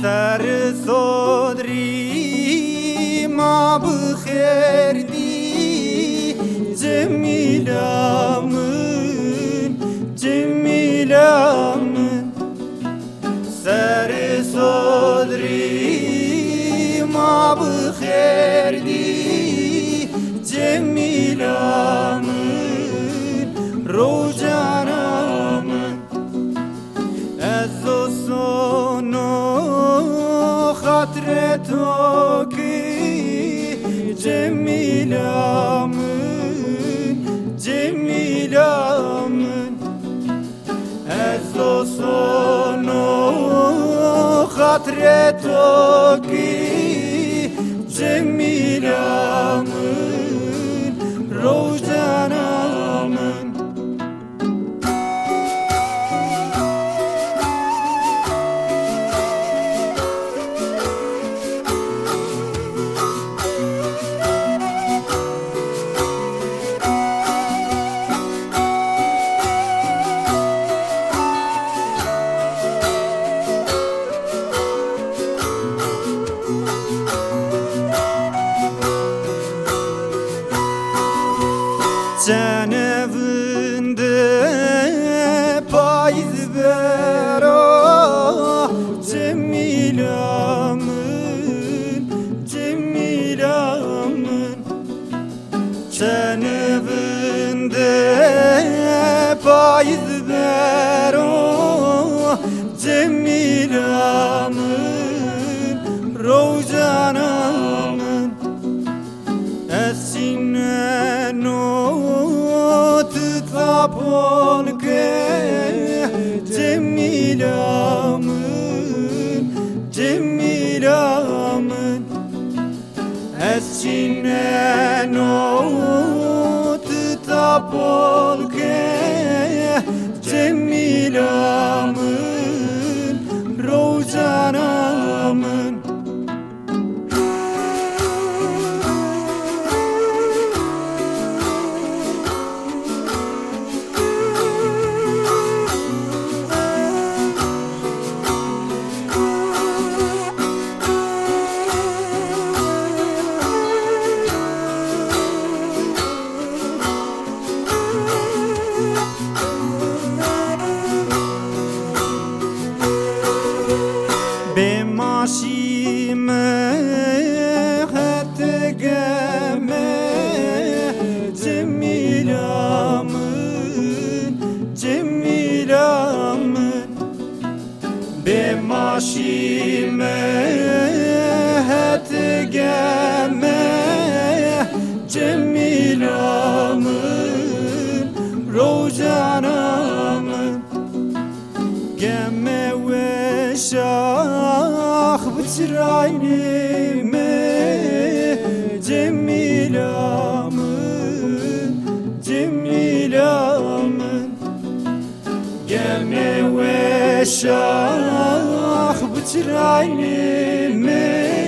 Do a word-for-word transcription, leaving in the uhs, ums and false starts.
سر صدری ما بخیر دی جمیلامن جمیلامن سر صدری ما بخیر دی جمیلامن روجانامن از و سونو خاطر تو کی جمیلامن جمیلامن از و سونو خاطر تو کی جمیلامن روزانامن Cenevinde payız vera Cemilamın, Cemilamın Cenevinde payız vera Cemilamın, Rojanamın Esinen o Polke Cemilamın, Cemilamın Esçinen o tıta polke Cemilamın, Rojanamın Bemaşime hetegeme Cemilamın, Cemilamın Bemaşime hetegeme Cemilamın, Rojanamın Geme ve şah bıçraynime Cemilamın, Cemilamın Geme ve şah bıçraynime